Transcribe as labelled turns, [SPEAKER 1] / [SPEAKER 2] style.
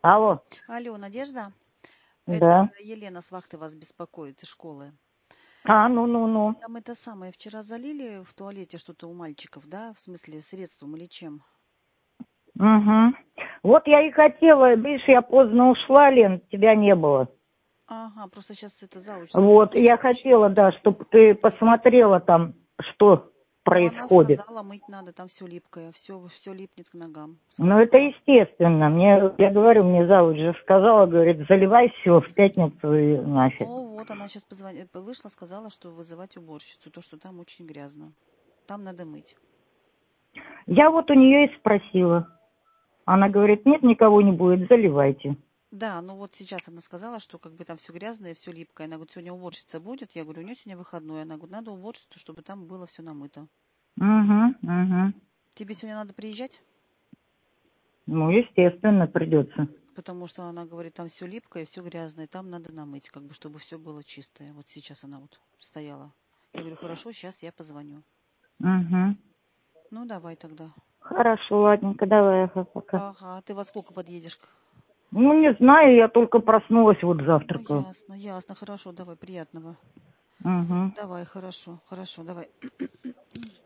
[SPEAKER 1] Алло,
[SPEAKER 2] Алло, Надежда? Это
[SPEAKER 1] да.
[SPEAKER 2] Елена с вахты вас беспокоит из школы.
[SPEAKER 1] Ну.
[SPEAKER 2] Вы там это самое вчера залили в туалете что-то у мальчиков, да? В смысле, средством или чем?
[SPEAKER 1] Угу. Вот я и хотела, видишь, я поздно ушла, Лен, тебя не было.
[SPEAKER 2] Ага, просто сейчас это зауч сказала,
[SPEAKER 1] Вот,
[SPEAKER 2] что
[SPEAKER 1] я
[SPEAKER 2] вообще
[SPEAKER 1] хотела, да,
[SPEAKER 2] грязно.
[SPEAKER 1] чтобы ты посмотрела там, что
[SPEAKER 2] Ну, она
[SPEAKER 1] происходит.
[SPEAKER 2] сказала, мыть надо, там все липкое, все липнет к ногам,
[SPEAKER 1] Ну, это
[SPEAKER 2] сказала.
[SPEAKER 1] естественно. Я говорю, мне завуч же сказала, говорит, заливай все в пятницу и нафиг.
[SPEAKER 2] Ну, вот она сейчас вышла, сказала, что вызывать уборщицу, то, что там очень грязно. Там надо мыть.
[SPEAKER 1] Я вот у нее и спросила. Она говорит, нет, никого не будет, заливайте.
[SPEAKER 2] Да, ну вот сейчас она сказала, что как бы там все грязное, все липкое. Она говорит, сегодня уборщица будет. Я говорю, у нее сегодня выходной. Она говорит, надо уборщицу, чтобы там было все намыто.
[SPEAKER 1] Угу.
[SPEAKER 2] Тебе сегодня надо приезжать?
[SPEAKER 1] Ну, естественно, придется.
[SPEAKER 2] Потому что она говорит, там все липкое, все грязное, там надо намыть, как бы, чтобы все было чистое. Вот сейчас она вот стояла. Я говорю, хорошо, сейчас я позвоню.
[SPEAKER 1] Угу.
[SPEAKER 2] Ну, давай тогда.
[SPEAKER 1] Хорошо, ладненько, давай, пока.
[SPEAKER 2] Ага, ты во сколько подъедешь?
[SPEAKER 1] Ну, не знаю, я только проснулась, вот
[SPEAKER 2] Ну,
[SPEAKER 1] завтракаю.
[SPEAKER 2] ясно, ясно, хорошо, давай, приятного.
[SPEAKER 1] Угу.
[SPEAKER 2] Давай, хорошо, хорошо, давай.